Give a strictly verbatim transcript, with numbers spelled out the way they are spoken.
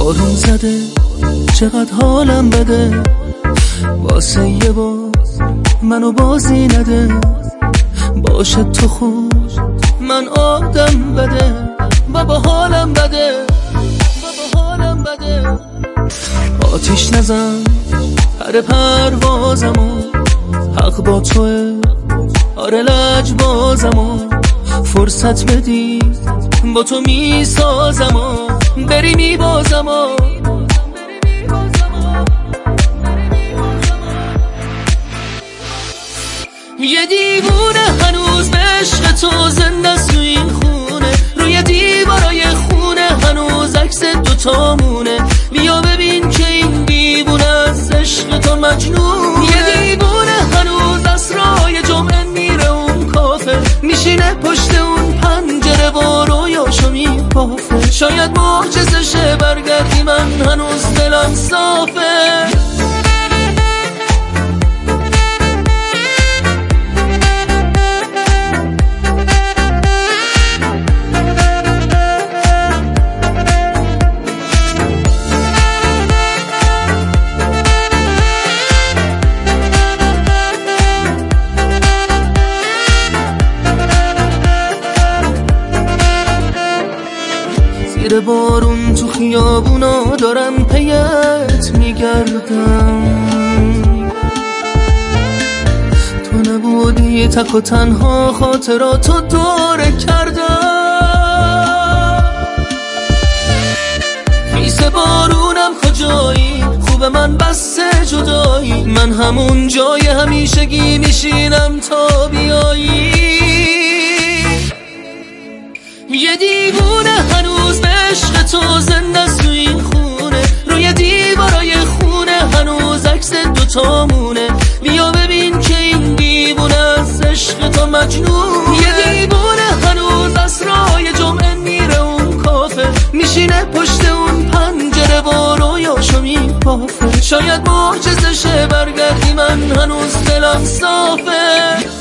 بارون زده چقدر حالم بده، واسه یه بار منو بازی نده. باشه تو خوب من آدم بده، بابا حالم بده، بابا حالم بده. آتیش نزن پر پروازمو، حق با توه آره لجبازمو. فرصت بدی با تو میسازمو، بری میبازمو. یه دیوونه هنوز به عشق تو زنده تو این خونه، روی دیوارای خونه هنوز عکس دوتامونه. بیا ببین که این دیوونه از عشق تو مجنون. یه دیوونه هنوز اسرای جمعه میره اون کافه، میشینه پشت اون پنجره و رویاشو میبافه. شاید معجزه شه برگردی، من هنوز دلم صافه. زیر بارون تو خیابونا دارم پیت میگردم، تو نبودی تک و تنها خاطراتو دوره کردم. خیس بارونم کجایی، خوب من بسته جدایی، من همون جای همیشگی میشینم تا بیایی. یه دیوونه هنوز به عشق تو زنده تو این خونه، روی دیوارای خونه هنوز عکس دوتامونه. بیا ببین که این دیوونه از عشق تو مجنون. یه دیوونه هنوز اسرای جمعه میره اون کافه، میشینه پشت اون پنجره و رویاشو میبافه. شاید معجزه شه برگردی، من هنوز دلم صافه.